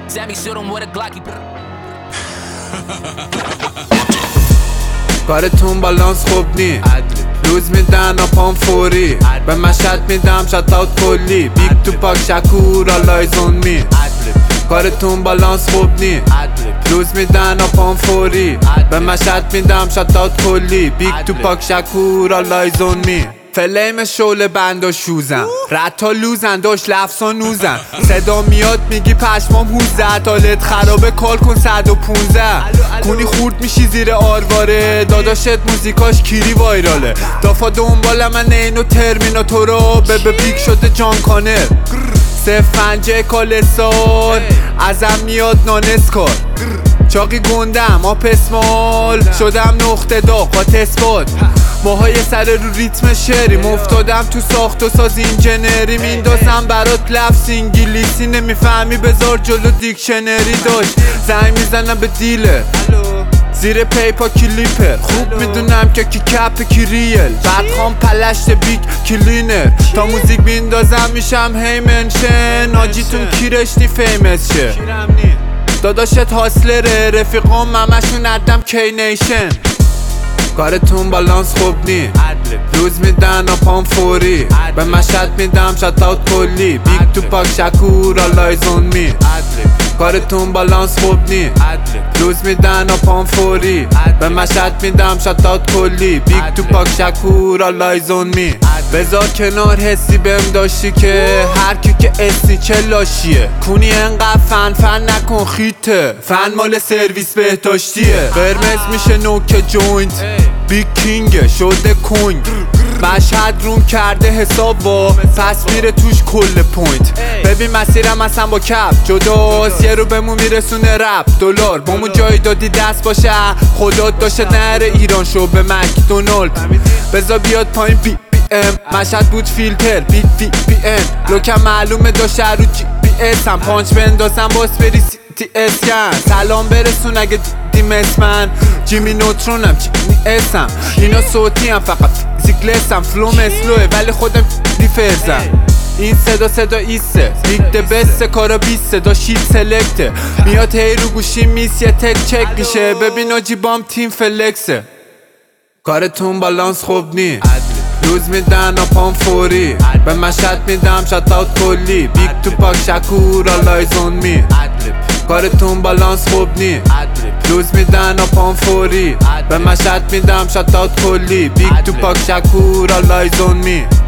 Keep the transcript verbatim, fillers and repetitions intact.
Sammy shoot him with a Glocky. کارتون بالانس خوب نی، روز میدن و پام فوری، به مشهد میدم شتاوت کلی، بیگ تو پاک شکور آلایز اون می. کارتون بالانس خوب نی، روز میدن و پام فوری، به مشهد میدم شتاوت کلی، بیگ تو پاک شکور آلایز اون می. فلیم شعله بند و شوزن، رتا لوزن داشت لفظ و نوزن، صدا میاد میگی پشمام هوزه، تالت خرابه کال کن صد و پونزه، کنی خورد میشی زیر آرواره، داداشت موزیکاش کیری وایراله، دافا دنبال من اینو ترمیناتورا، به به بیگ شده جان کانر، سه فنجه کالسار، ازم میاد نانسکار، چاقی گندم آب اسمال، شدم نقطه داغ با تسبات، ماهای سر رو ریتم شعریم، افتادم تو ساخت و ساز اینجنری، میندازم برات لفظ انگلیسی نمیفهمی بذار جلو دیکشنری، داشت زنگ میزنم به دیلر زیر پیپا کلیپر، خوب میدونم که کی کپ کی ریل، بعد خوام پلشت بیگ کلینر، تا موزیک میندازم میشم هی منشن، آجیتون کی رشتی فیمس شه، داداشت هاسلره رفیقام همشون ادم کی نیشن. کارتون بالانس خوب نی، روز میدن و پام فوری، به مشهد میدم شتاوت کلی، بیگ تو پاک شکور آلایز اون می. کارتون بالانس خوب نی، روز میدن و پام فوری، به مشهد میدم شتاوت کلی، بیگ تو پاک شکور آلایز اون می. بذار کنار حسی بهم داشتی که هر کی که اسی چه لاشیه، کنی انقدر فن فن نکن خیته، فن مال سرویس بهداشتیه، قرمز میشه نوک جوینت، بیگ کینگه شده کوین، مشهد روم کرده حساب با پس میره توش کل پوینت، ببین مسیرم اصلا با کپ جداست، یه رو بهمون میرسونه رپ دلار، بامو جایی دادی دست باشه خدا داشته نره ایران شو به مکدونالد، بذار بیاد پایین بی ام، مشهد بود فیلتر بیت وی پی ان، لوکم معلومه داشته رو جی پی اس هم، پانچ بندازم باس بری سی تی اسکن، سلام برسون اگه دیدیم اسمن، جیمی نوترونم جیمی اسم، اینا صوتی هم فقط فیزیکلسم، فلوم اسلوه ولی خودم دیفرزم، این صدا صدا ایسته بیگ ده بسته کارا بیسته دا شیت سلکته، میاد هی رو گوشی میس یه تک چک میشه، ببین آجی بام تیم فلکسه. کارتون بالانس خوب نی، روز میدن و پام فوری، به مشهد میدم شتاوت کلی، بیگ تو پاک شکور آلایز اون می. کارتون بالانس خوب نی، روز میدن و پام فوری، به مشهد میدم شتاوت کلی، بیگ تو پاک شکور آلایز اون می.